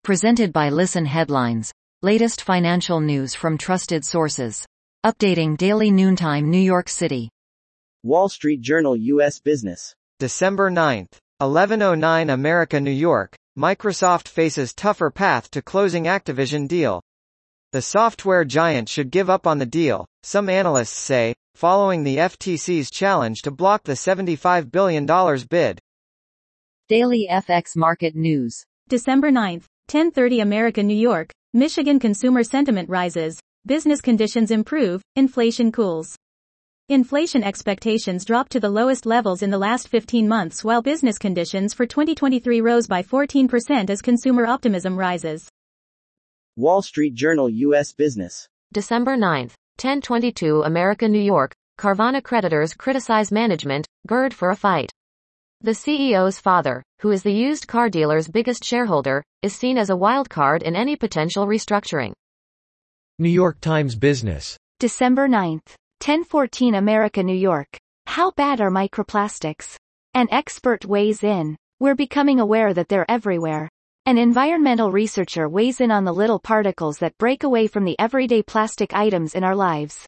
Presented by Listen Headlines. Latest financial news from trusted sources. Updating daily noontime New York City. Wall Street Journal U.S. Business. December 9, 11:09 America New York, Microsoft faces tougher path to closing Activision deal. The software giant should give up on the deal, some analysts say, following the FTC's challenge to block the $75 billion bid. Daily FX Market News. December 9, 10:30 America New York, Michigan consumer sentiment rises, business conditions improve, inflation cools. Inflation expectations dropped to the lowest levels in the last 15 months while business conditions for 2023 rose by 14% as consumer optimism rises. Wall Street Journal U.S. Business. December 9, 10:22 America New York, Carvana creditors criticize management, gird for a fight. The CEO's father, who is the used car dealer's biggest shareholder, is seen as a wild card in any potential restructuring. New York Times Business. December 9, 10:14 America New York. How bad are microplastics? An expert weighs in. We're becoming aware that they're everywhere. An environmental researcher weighs in on the little particles that break away from the everyday plastic items in our lives.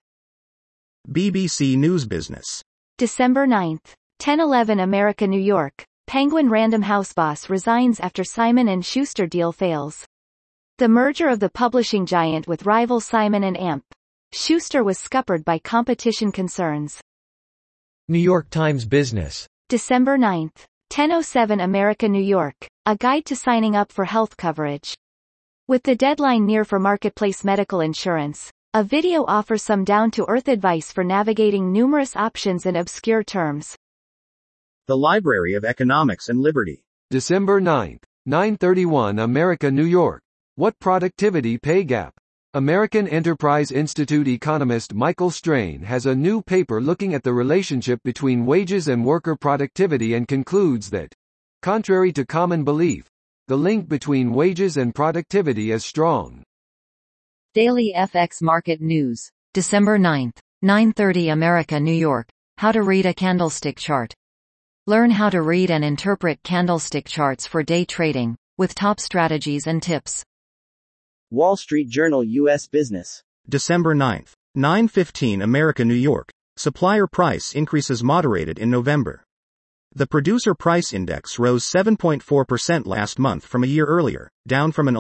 BBC News Business. December 9, 10:11 America New York. Penguin Random House boss resigns after Simon & Schuster deal fails. The merger of the publishing giant with rival Simon & Amp. Schuster was scuppered by competition concerns. New York Times Business. December 9, 10:07 America New York. A guide to signing up for health coverage. With the deadline near for marketplace medical insurance, a video offers some down-to-earth advice for navigating numerous options and obscure terms. The Library of Economics and Liberty. December 9, 9:31 America New York. What productivity pay gap? American Enterprise Institute economist Michael Strain has a new paper looking at the relationship between wages and worker productivity and concludes that, contrary to common belief, the link between wages and productivity is strong. Daily FX Market News. December 9, 9:30 America New York. How to read a candlestick chart. Learn how to read and interpret candlestick charts for day trading, with top strategies and tips. Wall Street Journal U.S. Business. December 9, 9:15 America New York. Supplier price increases moderated in November. The producer price index rose 7.4% last month from a year earlier, down from an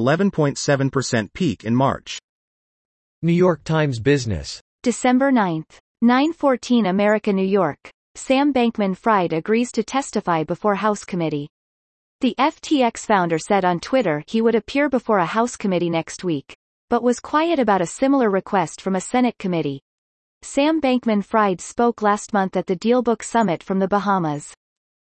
11.7% peak in March. New York Times Business. December 9, 9:14 America New York. Sam Bankman-Fried agrees to testify before House Committee. The FTX founder said on Twitter he would appear before a House committee next week, but was quiet about a similar request from a Senate committee. Sam Bankman-Fried spoke last month at the DealBook Summit from the Bahamas.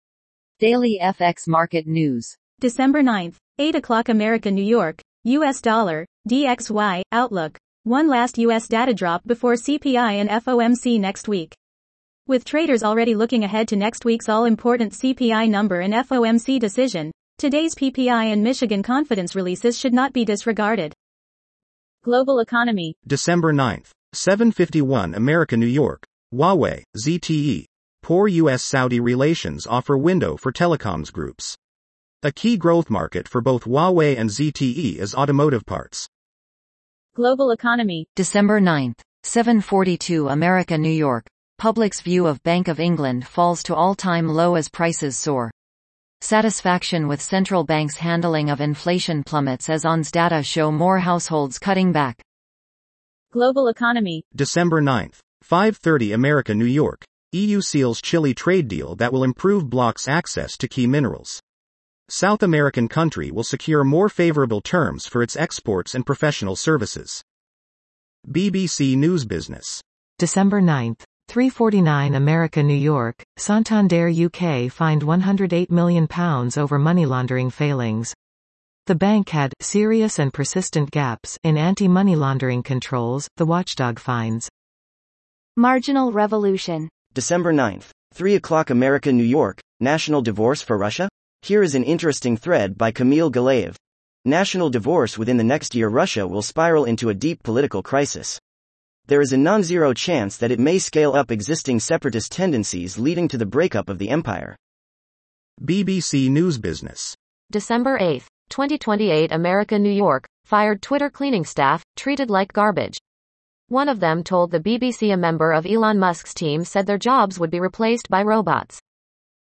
Daily FX Market News. December 9, 8 o'clock America New York, US dollar, DXY, outlook. One last US data drop before CPI and FOMC next week. With traders already looking ahead to next week's all-important CPI number and FOMC decision, today's PPI and Michigan confidence releases should not be disregarded. Global economy. December 9, 7:51 America New York. Huawei, ZTE. Poor U.S.-Saudi relations offer window for telecoms groups. A key growth market for both Huawei and ZTE is automotive parts. Global economy. December 9, 7:42 America New York. Public's view of Bank of England falls to all-time low as prices soar. Satisfaction with central banks' handling of inflation plummets as ONS data show more households cutting back. Global economy. December 9, 5:30 America New York. EU seals Chile trade deal that will improve bloc's access to key minerals. South American country will secure more favorable terms for its exports and professional services. BBC News Business. December 9, 3:49 America New York, Santander UK fined £108 million over money laundering failings. The bank had serious and persistent gaps in anti-money laundering controls, the watchdog finds. Marginal revolution. December 9, 3 o'clock America New York. National divorce for Russia? Here is an interesting thread by Kamil Galayev. National divorce within the next year. Russia will spiral into a deep political crisis. There is a non-zero chance that it may scale up existing separatist tendencies leading to the breakup of the empire. BBC News Business. December 8, 2028 America New York, fired Twitter cleaning staff, treated like garbage. One of them told the BBC a member of Elon Musk's team said their jobs would be replaced by robots.